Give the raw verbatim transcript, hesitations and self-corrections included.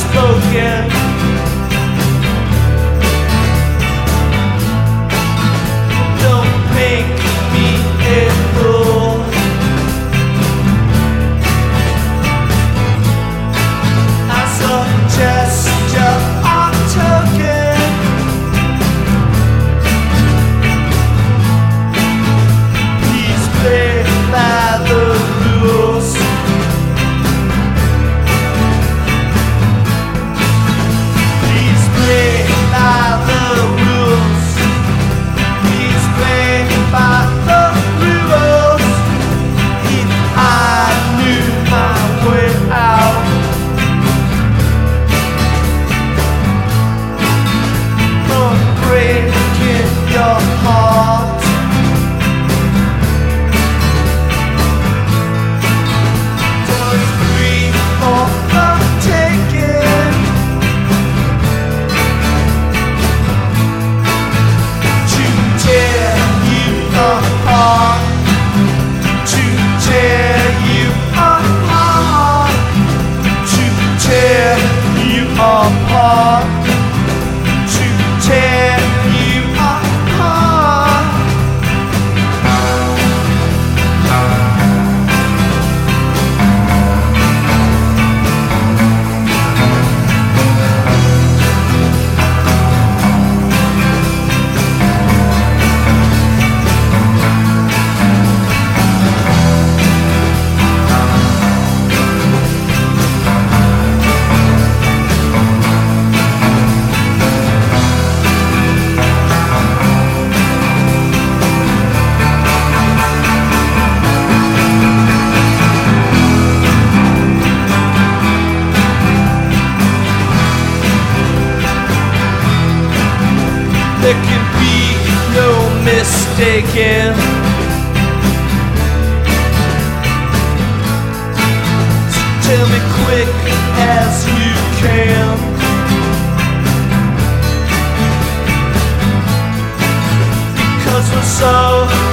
unspoken. Don't make me a fool. As a gesture or token, please play by the rules. Please play by the rules. Please play by the rules. If I knew my way out, from breaking your heart, just free for the taking. To tear you apart, to tear you apart, to tear you apart, to tear you apart. There can be no mistaking. So tell me quick as you can. Because we're so